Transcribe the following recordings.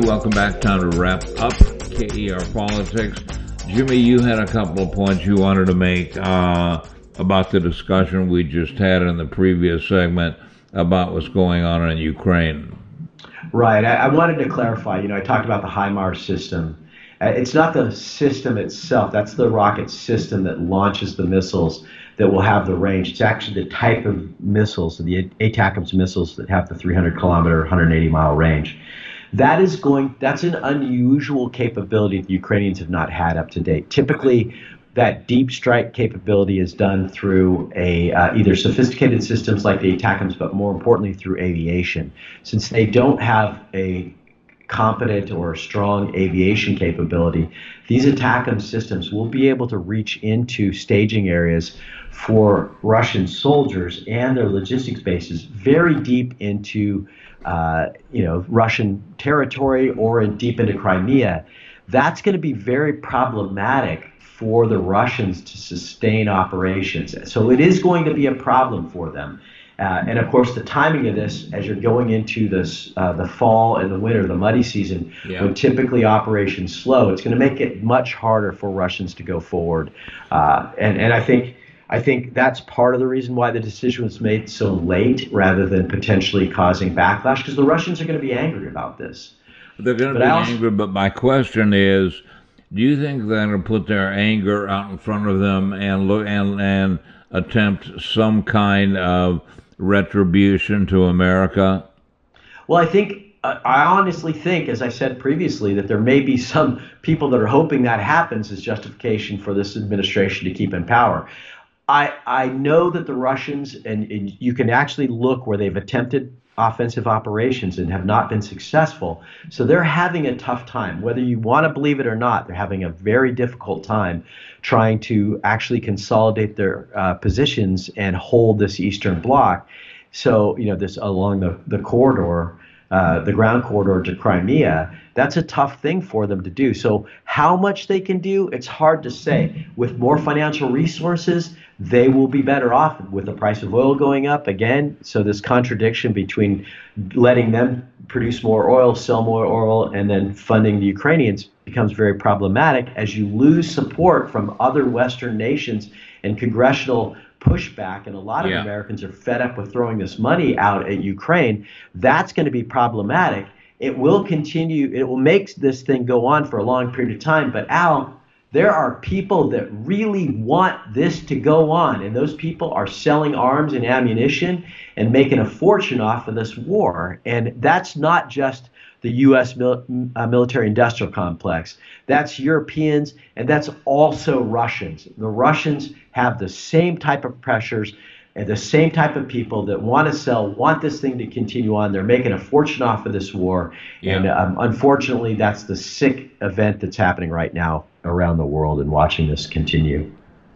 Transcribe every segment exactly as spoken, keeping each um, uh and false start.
welcome back. Time to wrap up K E R Politics. Jimmy, you had a couple of points you wanted to make uh, about the discussion we just had in the previous segment about what's going on in Ukraine. Right. I, I wanted to clarify, you know, I talked about the HIMARS system. Uh, it's not the system itself. That's the rocket system that launches the missiles that will have the range. It's actually the type of missiles, the ATACMS missiles that have the three hundred kilometer, one hundred eighty mile range. That is going, that's an unusual capability the Ukrainians have not had up to date. Typically, that deep strike capability is done through a uh, either sophisticated systems like the ATACMS, but more importantly through aviation. Since they don't have a competent or strong aviation capability, these ATACMS systems will be able to reach into staging areas for Russian soldiers and their logistics bases very deep into uh, you know, Russian territory or in, deep into Crimea. That's going to be very problematic for the Russians to sustain operations. So it is going to be a problem for them. Uh, and of course, the timing of this, as you're going into this, uh, the fall and the winter, the muddy season, yeah. when typically operations slow, it's going to make it much harder for Russians to go forward. Uh, and, and I think I think that's part of the reason why the decision was made so late rather than potentially causing backlash, because the Russians are going to be angry about this. They're going to but be also, angry, but my question is, do you think they're going to put their anger out in front of them and look and, and attempt some kind of retribution to America? Well, I think, uh, I honestly think, as I said previously, that there may be some people that are hoping that happens as justification for this administration to keep in power. I, I know that the Russians, and, and you can actually look where they've attempted offensive operations and have not been successful. So they're having a tough time. Whether you want to believe it or not, they're having a very difficult time trying to actually consolidate their uh, positions and hold this Eastern Bloc. So, you know, this along the, the corridor, uh, the ground corridor to Crimea, that's a tough thing for them to do. So how much they can do, it's hard to say. With more financial resources, they will be better off with the price of oil going up again. So this contradiction between letting them produce more oil, sell more oil, and then funding the Ukrainians becomes very problematic as you lose support from other Western nations and congressional pushback, and a lot of yeah. Americans are fed up with throwing this money out at Ukraine. That's going to be problematic. It will continue, it will make this thing go on for a long period of time. But Al, there are people that really want this to go on, and those people are selling arms and ammunition and making a fortune off of this war. And that's not just the U S mil- uh, military-industrial complex. That's Europeans, and that's also Russians. The Russians have the same type of pressures and the same type of people that want to sell, want this thing to continue on. They're making a fortune off of this war. Yeah. And um, unfortunately, that's the sick event that's happening right now around the world and watching this continue.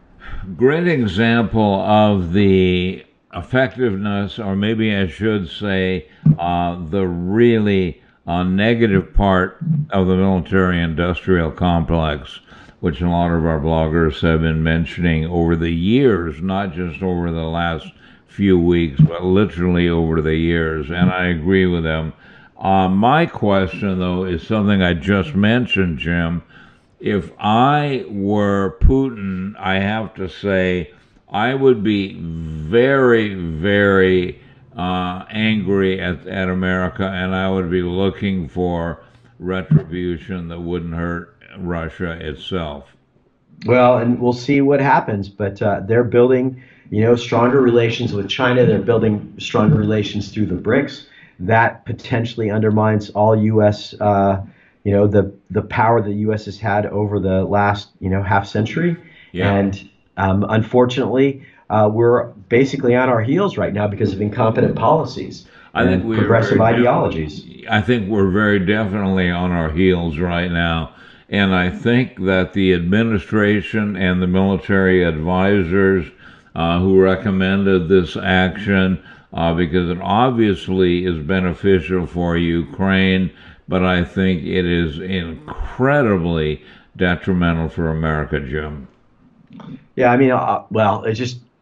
Great example of the effectiveness, or maybe I should say uh, the really uh, negative part of the military-industrial complex, which a lot of our bloggers have been mentioning over the years, not just over the last few weeks, but literally over the years, and I agree with them. Uh, my question, though, is something I just mentioned, Jim. If I were Putin, I have to say I would be very, very uh, angry at, at America, and I would be looking for retribution that wouldn't hurt Russia itself. Well, and we'll see what happens, but uh, they're building, you know, stronger relations with China. They're building stronger relations through the BRICS. That potentially undermines all U S, uh, you know, the the power the U S has had over the last, you know, half century. Yeah. And um, unfortunately, uh, we're basically on our heels right now because of incompetent policies I and think progressive ideologies. I think we're very definitely on our heels right now. And I think that the administration and the military advisors uh, who recommended this action, uh, because it obviously is beneficial for Ukraine, but I think it is incredibly detrimental for America, Jim. Yeah, I mean, uh, well, it's just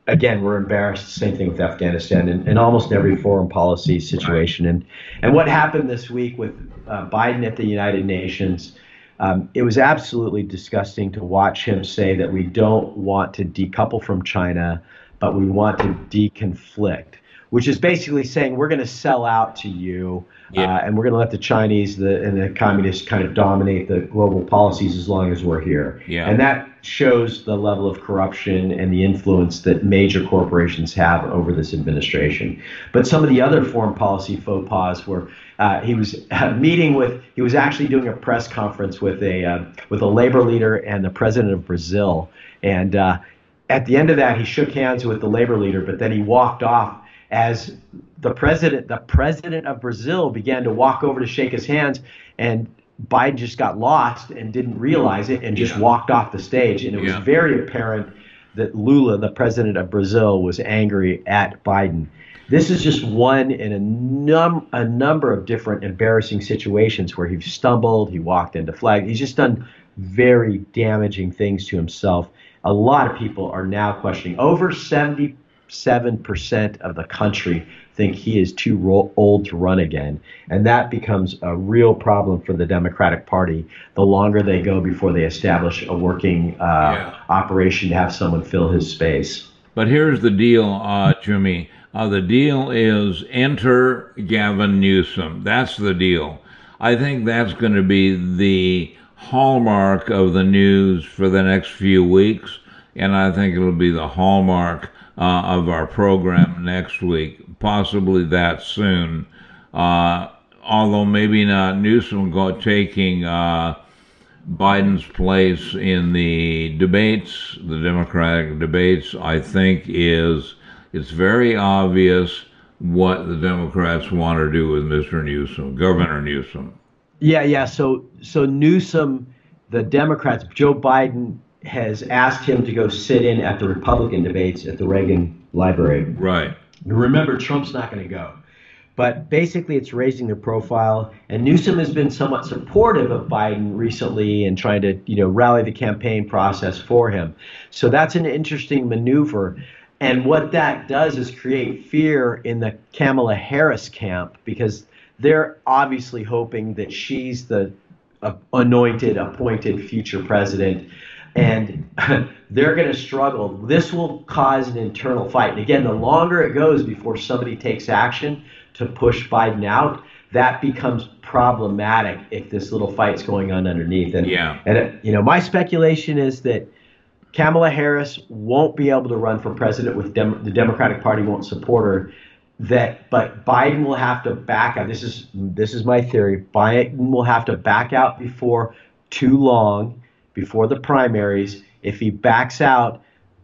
again, we're embarrassed. Same thing with Afghanistan and, and almost every foreign policy situation. And and what happened this week with uh, Biden at the United Nations, um, it was absolutely disgusting to watch him say that we don't want to decouple from China, but we want to deconflict, which is basically saying we're going to sell out to you. Yeah. Uh, and we're going to let the Chinese the, and the communists kind of dominate the global policies as long as we're here. Yeah. And that shows the level of corruption and the influence that major corporations have over this administration. But some of the other foreign policy faux pas were uh, he was uh, meeting with he was actually doing a press conference with a uh, with a labor leader and the president of Brazil. And uh, at the end of that, he shook hands with the labor leader, but then he walked off as the president, the president of Brazil began to walk over to shake his hands, and Biden just got lost and didn't realize it and just yeah. walked off the stage. And it was yeah. very apparent that Lula, the president of Brazil, was angry at Biden. This is just one in a, num- a number of different embarrassing situations where he stumbled, he walked into flag. He's just done very damaging things to himself. A lot of people are now questioning. Over seventy-seven percent of the country think he is too ro- old to run again. And that becomes a real problem for the Democratic Party the longer they go before they establish a working uh, yeah. operation to have someone fill his space. But here's the deal, uh, Jimmy. Uh, the deal is enter Gavin Newsom. That's the deal. I think that's going to be the hallmark of the news for the next few weeks, and I think it'll be the hallmark uh, of our program next week, possibly that soon. Uh, although maybe not Newsom go, taking uh, Biden's place in the debates, the Democratic debates, I think is it's very obvious what the Democrats want to do with Mister Newsom, Governor Newsom. Yeah, yeah. So, so Newsom, the Democrats, Joe Biden has asked him to go sit in at the Republican debates at the Reagan Library. Right. Remember, Trump's not going to go. But basically, it's raising their profile. And Newsom has been somewhat supportive of Biden recently and trying to, you know, rally the campaign process for him. So that's an interesting maneuver. And what that does is create fear in the Kamala Harris camp, because they're obviously hoping that she's the uh, anointed, appointed future president. And they're going to struggle. This will cause an internal fight. And again, the longer it goes before somebody takes action to push Biden out, that becomes problematic if this little fight's going on underneath. And, yeah. and uh, you know, my speculation is that Kamala Harris won't be able to run for president. With Dem- the Democratic Party won't support her. That, but Biden will have to back out. This is this is my theory. Biden will have to back out before too long, before the primaries. If he backs out,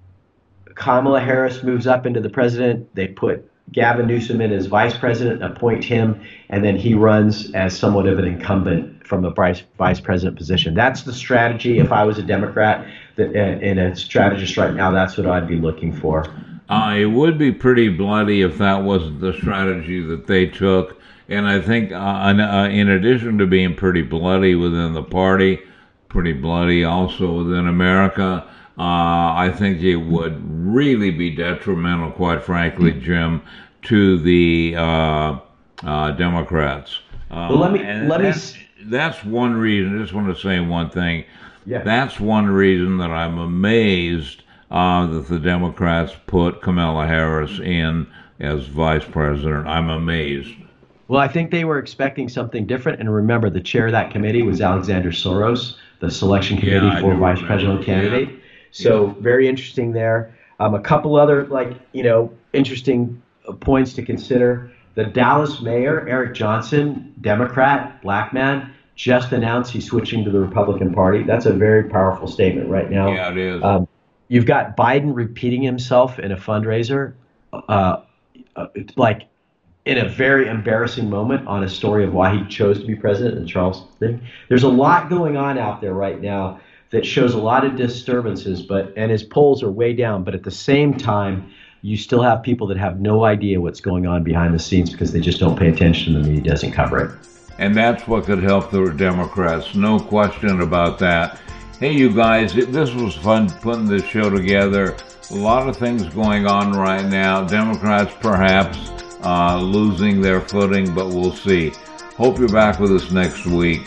Kamala Harris moves up into the president. They put Gavin Newsom in as vice president, appoint him, and then he runs as somewhat of an incumbent from the vice vice president position. That's the strategy. If I was a Democrat that, and a strategist right now, that's what I'd be looking for. Uh, it would be pretty bloody if that wasn't the strategy that they took. And I think uh, in, uh, in addition to being pretty bloody within the party, pretty bloody also within America, uh, I think it would really be detrimental, quite frankly, Jim, to the uh, uh, Democrats. Uh, well, let me let that's, me. That's one reason. I just want to say one thing. Yeah. That's one reason that I'm amazed Uh, that the Democrats put Kamala Harris in as vice president. I'm amazed. Well, I think they were expecting something different. And remember, the chair of that committee was Alexander Soros, the selection committee yeah, for vice president candidate. Yeah. So yeah. Very interesting there. Um, a couple other, like, you know, interesting points to consider. The Dallas mayor, Eric Johnson, Democrat, black man, just announced he's switching to the Republican Party. That's a very powerful statement right now. Yeah, it is. Um, You've got Biden repeating himself in a fundraiser, uh, uh, like in a very embarrassing moment on a story of why he chose to be president in the Charles thing. There's a lot going on out there right now that shows a lot of disturbances, but and his polls are way down. But at the same time, you still have people that have no idea what's going on behind the scenes because they just don't pay attention and the media doesn't cover it. And that's what could help the Democrats, no question about that. Hey, you guys, it, this was fun putting this show together. A lot of things going on right now. Democrats perhaps uh, losing their footing, but we'll see. Hope you're back with us next week.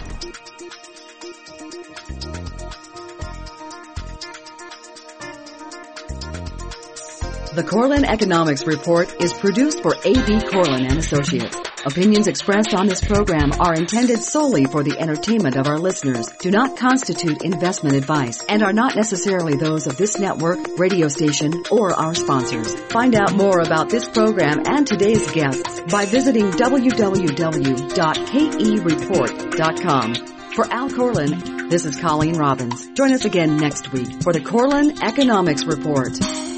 The Corlin Economics Report is produced for A B. Corlin and Associates. Opinions expressed on this program are intended solely for the entertainment of our listeners, do not constitute investment advice, and are not necessarily those of this network, radio station, or our sponsors. Find out more about this program and today's guests by visiting w w w dot k e report dot com. For Al Corlin, this is Colleen Robbins. Join us again next week for the Corlin Economics Report.